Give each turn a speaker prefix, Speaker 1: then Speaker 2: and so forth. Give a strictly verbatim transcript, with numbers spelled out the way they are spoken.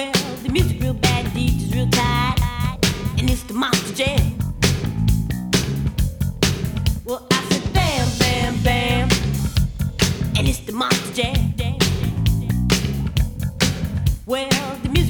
Speaker 1: Well, the music real bad, the D J's real tight, and it's the Monster Jam. Well, I said bam, bam, bam, and it's the Monster Jam. Well,